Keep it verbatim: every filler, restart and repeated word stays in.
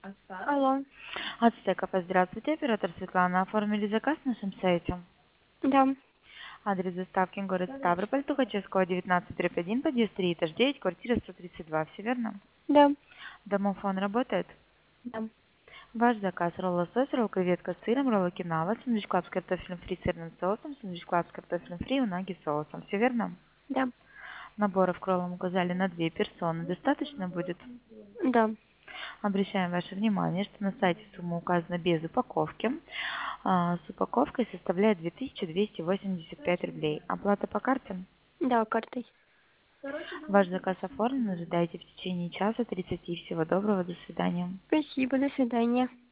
Алло. Ацтеков, здравствуйте, оператор Светлана. Оформили заказ на нашем сайте. Да, Адрес доставки город Ставрополь, Тухачевского, девятнадцать один, подъезд три, этаж девять, квартира сто тридцать два. Все верно? да, Домофон работает? да, Ваш заказ: ролл лосось, ролл креветка с сыром, ролл окинава, сэндвич клаб с картофелем фри с сырным соусом, сэндвич клаб с картофелем фри и унаги с соусом. Все верно? да, Наборов к роллам указали на две персоны. Достаточно будет? да. Обращаем ваше внимание, что на сайте сумма указана без упаковки. А, с упаковкой составляет две тысячи двести восемьдесят пять рублей. Оплата по карте? Да, картой. Ваш заказ оформлен. Ожидайте в течение часа тридцати. Всего доброго. До свидания. Спасибо, до свидания.